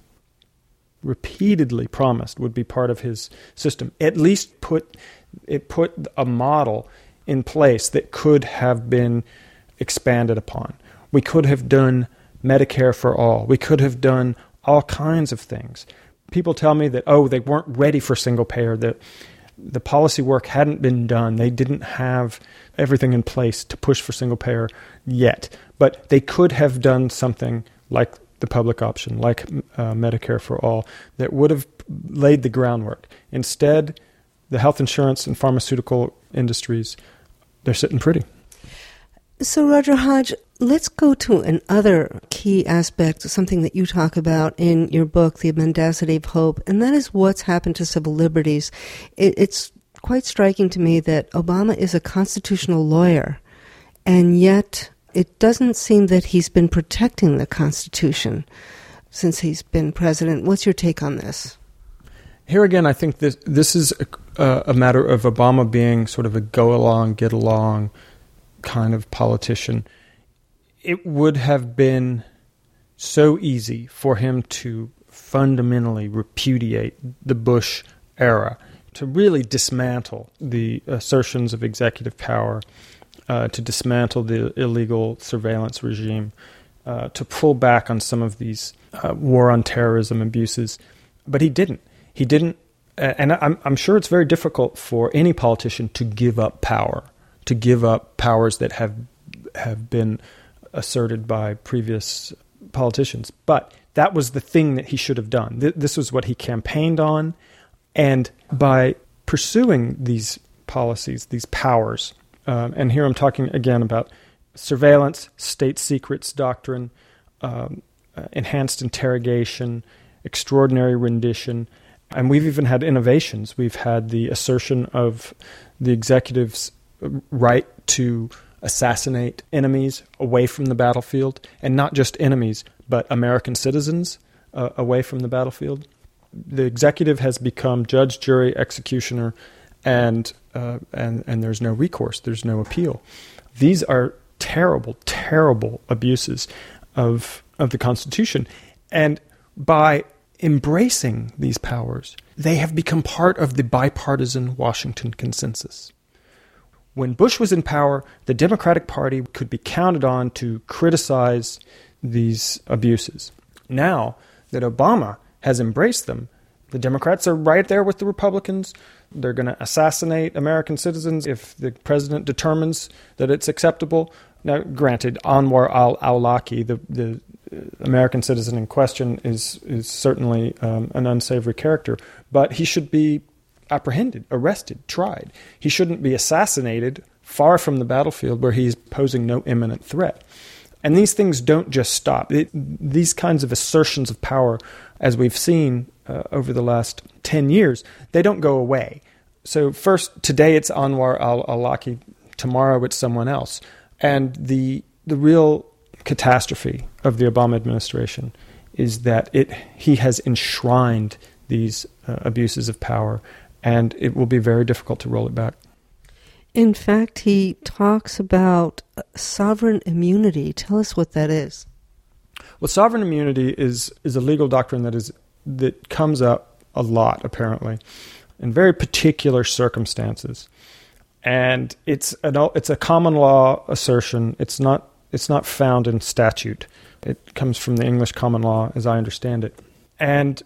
promised would be part of his system, at least put a model in place that could have been expanded upon. We could have done Medicare for all. We could have done all kinds of things. People tell me that, they weren't ready for single payer, that the policy work hadn't been done. They didn't have everything in place to push for single payer yet. But they could have done something like the public option, like Medicare for all, that would have laid the groundwork. Instead, the health insurance and pharmaceutical industries, they're sitting pretty. So, Roger Hodge, let's go to another key aspect, something that you talk about in your book, The Mendacity of Hope, and that is what's happened to civil liberties. It's quite striking to me that Obama is a constitutional lawyer, and yet it doesn't seem that he's been protecting the Constitution since he's been president. What's your take on this? Here again, I think this is a matter of Obama being sort of a go-along, get-along kind of politician. It would have been so easy for him to fundamentally repudiate the Bush era, to really dismantle the assertions of executive power, to dismantle the illegal surveillance regime, to pull back on some of these war on terrorism abuses. But he didn't. He didn't, and I'm sure it's very difficult for any politician to give up power, to give up powers that have been asserted by previous politicians. But that was the thing that he should have done. This was what he campaigned on. And by pursuing these policies, these powers, and here I'm talking again about surveillance, state secrets doctrine, enhanced interrogation, extraordinary rendition, and we've even had innovations. We've had the assertion of the executive's right to assassinate enemies away from the battlefield, and not just enemies, but American citizens away from the battlefield. The executive has become judge, jury, executioner, and there's no recourse, there's no appeal. These are terrible, terrible abuses of the Constitution, and by embracing these powers, they have become part of the bipartisan Washington consensus. When Bush was in power, the Democratic Party could be counted on to criticize these abuses. Now that Obama has embraced them, The Democrats are right there with the Republicans. They're going to assassinate American citizens if the president determines that it's acceptable. Now, granted, Anwar al-Awlaki, the American citizen in question, is certainly an unsavory character, but he should be apprehended, arrested, tried. He shouldn't be assassinated far from the battlefield where he's posing no imminent threat. And these things don't just stop. These kinds of assertions of power, as we've seen over the last 10 years, they don't go away. So first, today it's Anwar al-Awlaki, tomorrow it's someone else. And the real catastrophe of the Obama administration is that he has enshrined these abuses of power, and it will be very difficult to roll it back. In fact, he talks about sovereign immunity. Tell us what that is. Well, sovereign immunity is a legal doctrine that comes up a lot, apparently, in very particular circumstances. And it's a common law assertion. It's not found in statute. It comes from the English common law, as I understand it. And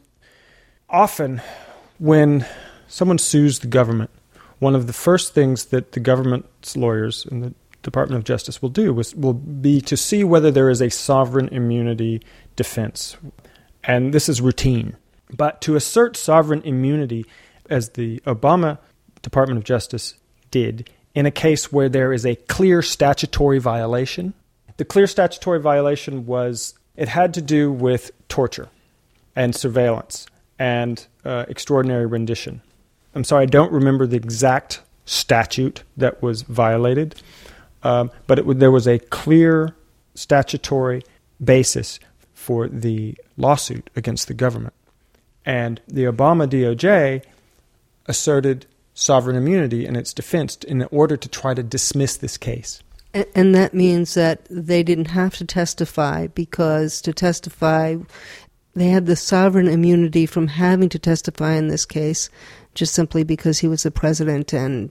often, when someone sues the government, one of the first things that the government's lawyers in the Department of Justice will do will be to see whether there is a sovereign immunity defense. And this is routine. But to assert sovereign immunity, as the Obama Department of Justice did, in a case where there is a clear statutory violation, the clear statutory violation it had to do with torture and surveillance and extraordinary rendition. I'm sorry, I don't remember the exact statute that was violated, but there was a clear statutory basis for the lawsuit against the government. And the Obama DOJ asserted sovereign immunity in its defense in order to try to dismiss this case. And that means that they didn't have to testify, because to testify, they had the sovereign immunity from having to testify in this case, just simply because he was the president, and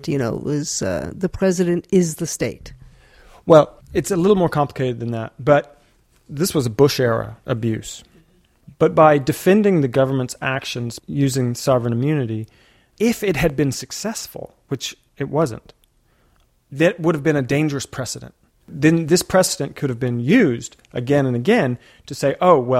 the president is the state. Well, it's a little more complicated than that, but this was a Bush-era abuse. But by defending the government's actions using sovereign immunity, if it had been successful, which it wasn't, that would have been a dangerous precedent. Then this precedent could have been used again and again to say,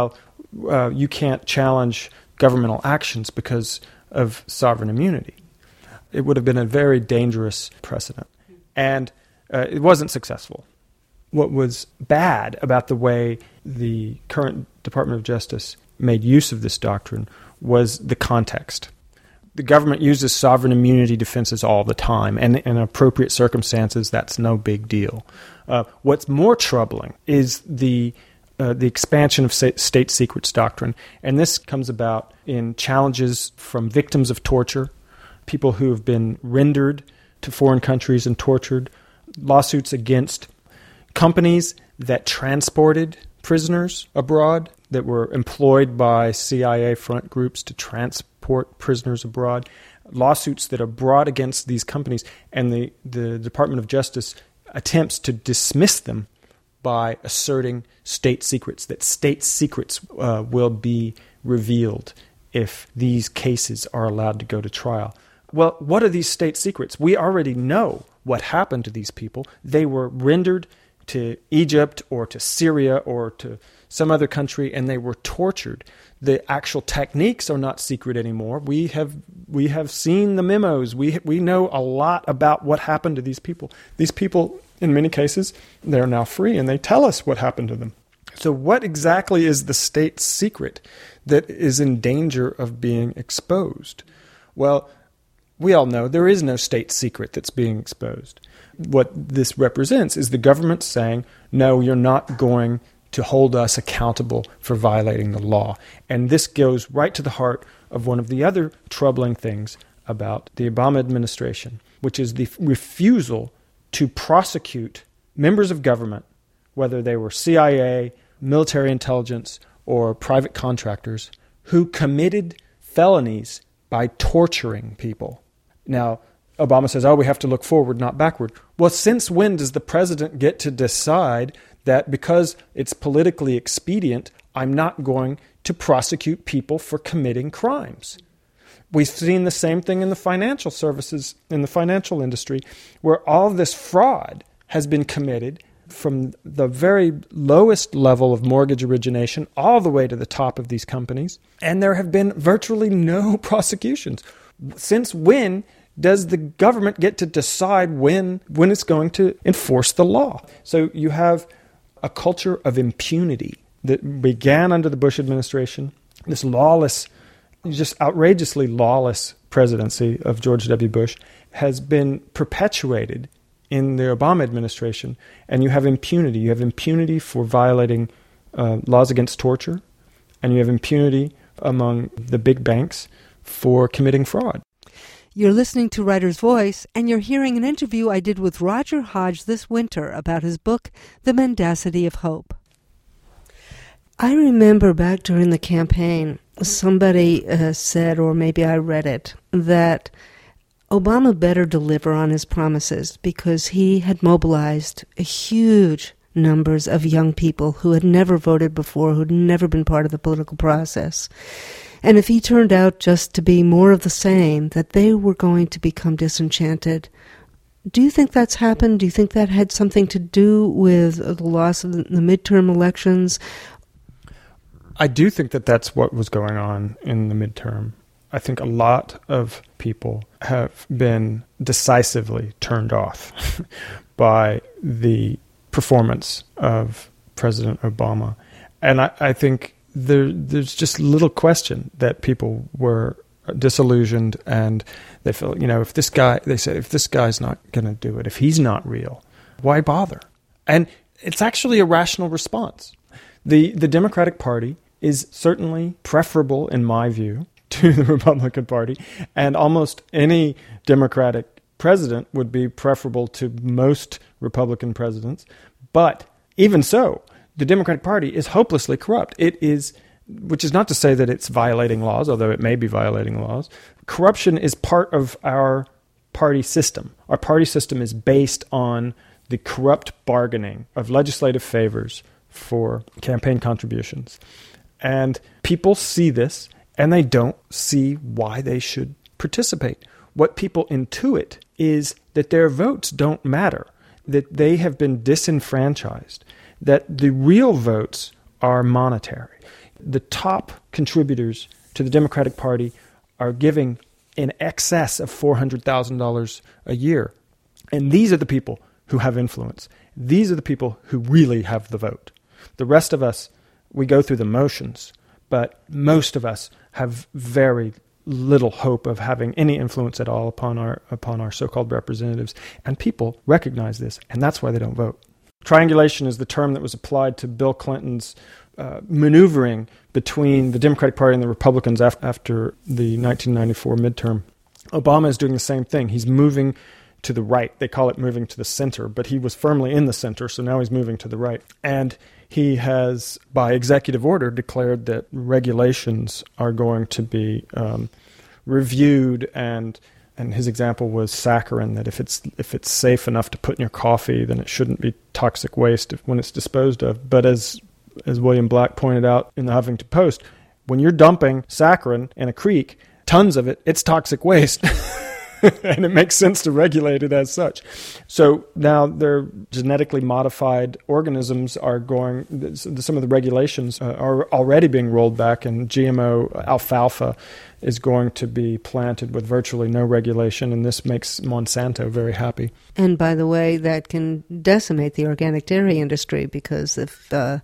you can't challenge governmental actions because of sovereign immunity. It would have been a very dangerous precedent. And it wasn't successful. What was bad about the way the current Department of Justice made use of this doctrine was the context. The government uses sovereign immunity defenses all the time, and in appropriate circumstances, that's no big deal. What's more troubling is the expansion of state secrets doctrine, and this comes about in challenges from victims of torture, people who have been rendered to foreign countries and tortured, lawsuits against companies that transported prisoners abroad, that were employed by CIA front groups to transport prisoners abroad, lawsuits that are brought against these companies, and the Department of Justice attempts to dismiss them by asserting state secrets, that state secrets will be revealed if these cases are allowed to go to trial. Well, what are these state secrets? We already know what happened to these people. They were rendered to Egypt or to Syria or to some other country, and they were tortured. The actual techniques are not secret anymore. We have seen the memos. We know a lot about what happened to these people. These people, in many cases, they're now free, and they tell us what happened to them. So what exactly is the state secret that is in danger of being exposed? Well, we all know there is no state secret that's being exposed. What this represents is the government saying, no, you're not going to hold us accountable for violating the law. And this goes right to the heart of one of the other troubling things about the Obama administration, which is the refusal to prosecute members of government, whether they were CIA, military intelligence, or private contractors, who committed felonies by torturing people. Now, Obama says, we have to look forward, not backward. Well, since when does the president get to decide that because it's politically expedient, I'm not going to prosecute people for committing crimes? We've seen the same thing in the financial services, in the financial industry, where all this fraud has been committed from the very lowest level of mortgage origination all the way to the top of these companies. And there have been virtually no prosecutions. Since when does the government get to decide when it's going to enforce the law? So you have a culture of impunity that began under the Bush administration, this lawless, just outrageously lawless presidency of George W. Bush has been perpetuated in the Obama administration, and you have impunity. You have impunity for violating laws against torture, and you have impunity among the big banks for committing fraud. You're listening to Writer's Voice, and you're hearing an interview I did with Roger Hodge this winter about his book, The Mendacity of Hope. I remember back during the campaign, somebody said, or maybe I read it, that Obama better deliver on his promises because he had mobilized huge numbers of young people who had never voted before, who had never been part of the political process. And if he turned out just to be more of the same, that they were going to become disenchanted. Do you think that's happened? Do you think that had something to do with the loss of the midterm elections? I do think that that's what was going on in the midterm. I think a lot of people have been decisively turned off by the performance of President Obama. And I think there's just little question that people were disillusioned, and they feel, if this guy's not going to do it, if he's not real, why bother? And it's actually a rational response. The Democratic Party is certainly preferable, in my view, to the Republican Party, and almost any Democratic president would be preferable to most Republican presidents. But even so, the Democratic Party is hopelessly corrupt. It is, which is not to say that it's violating laws, although it may be violating laws. Corruption is part of our party system. Our party system is based on the corrupt bargaining of legislative favors for campaign contributions. And people see this, and they don't see why they should participate. What people intuit is that their votes don't matter, that they have been disenfranchised, that the real votes are monetary. The top contributors to the Democratic Party are giving in excess of $400,000 a year. And these are the people who have influence. These are the people who really have the vote. The rest of us, we go through the motions, but most of us have very little hope of having any influence at all upon our so-called representatives. And people recognize this, and that's why they don't vote. Triangulation is the term that was applied to Bill Clinton's maneuvering between the Democratic Party and the Republicans after the 1994 midterm. Obama is doing the same thing. He's moving to the right. They call it moving to the center, but he was firmly in the center, so now he's moving to the right. And he has, by executive order, declared that regulations are going to be reviewed, and his example was saccharin, that if it's safe enough to put in your coffee, then it shouldn't be toxic waste when it's disposed of. But as William Black pointed out in the Huffington Post, when you're dumping saccharin in a creek, tons of it, it's toxic waste. And it makes sense to regulate it as such. So now their genetically modified organisms are going, some of the regulations are already being rolled back, and GMO alfalfa is going to be planted with virtually no regulation, and this makes Monsanto very happy. And by the way, that can decimate the organic dairy industry, because if the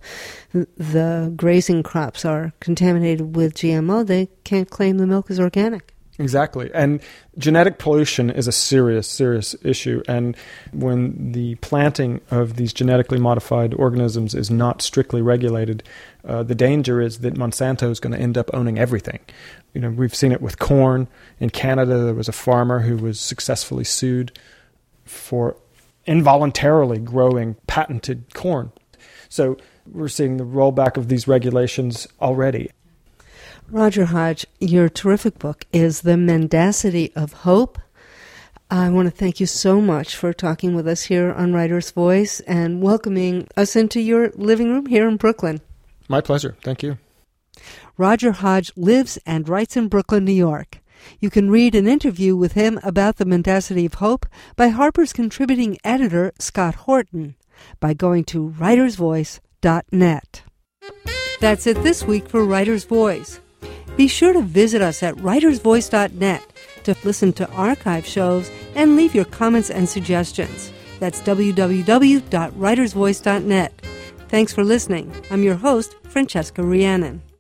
grazing crops are contaminated with GMO, they can't claim the milk is organic. Exactly. And genetic pollution is a serious, serious issue. And when the planting of these genetically modified organisms is not strictly regulated, the danger is that Monsanto is going to end up owning everything. We've seen it with corn. In Canada, there was a farmer who was successfully sued for involuntarily growing patented corn. So we're seeing the rollback of these regulations already. Roger Hodge, your terrific book is The Mendacity of Hope. I want to thank you so much for talking with us here on Writer's Voice and welcoming us into your living room here in Brooklyn. My pleasure. Thank you. Roger Hodge lives and writes in Brooklyn, New York. You can read an interview with him about the mendacity of hope by Harper's contributing editor Scott Horton by going to writersvoice.net. That's it this week for Writer's Voice. Be sure to visit us at writersvoice.net to listen to archive shows and leave your comments and suggestions. That's www.writersvoice.net. Thanks for listening. I'm your host, Francesca Rhiannon.